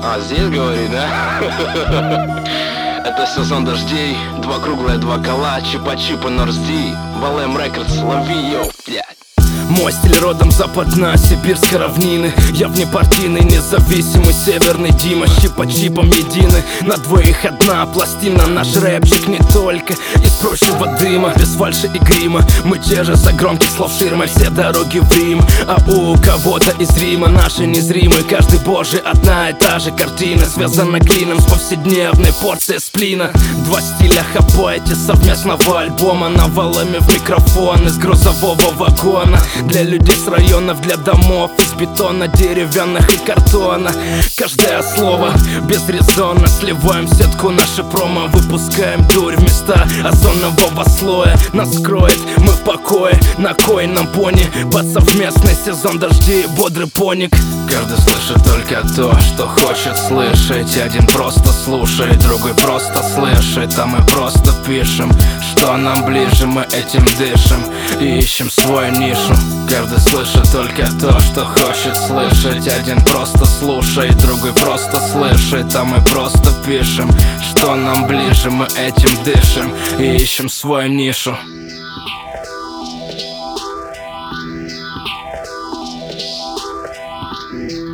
А, здесь говорит, да? Это сезон дождей, два круглые, два кола, чипа-чипа, Норсди, Валем Рекордс, лови, йоу, блядь. Мой стиль родом западна, сибирской равнины. Я внепартийный, независимый северный Дима. Чипа-чипом едины, на двоих одна пластина. Наш рэпчик не только из прочего дыма, без фальши и грима. Мы те же за громких слов ширмой, все дороги в Рим. А у кого-то из Рима наши незримы. Каждый божий одна и та же картина, связана клином с повседневной порцией сплина. Два стиля хапаете совместного альбома, навалами в микрофон из грузового вагона. Для людей с районов, для домов из бетона, деревянных и картона. Каждое слово безрезонно, сливаем сетку наши промо, выпускаем дурь вместо озонового слоя. Нас скроет, мы в покое, на койном пони, под совместный сезон дождей, бодрый поник. Каждый слышит только то, что хочет слышать. Один просто слушает, другой просто слышит. А мы просто пишем, что нам ближе, мы этим дышим и ищем свою нишу. Каждый слышит только то, что хочет слышать. Один просто слушает, другой просто слышит. А мы просто пишем, что нам ближе, мы этим дышим и ищем свою нишу.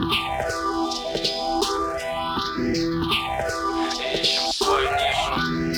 Ищем свою нишу.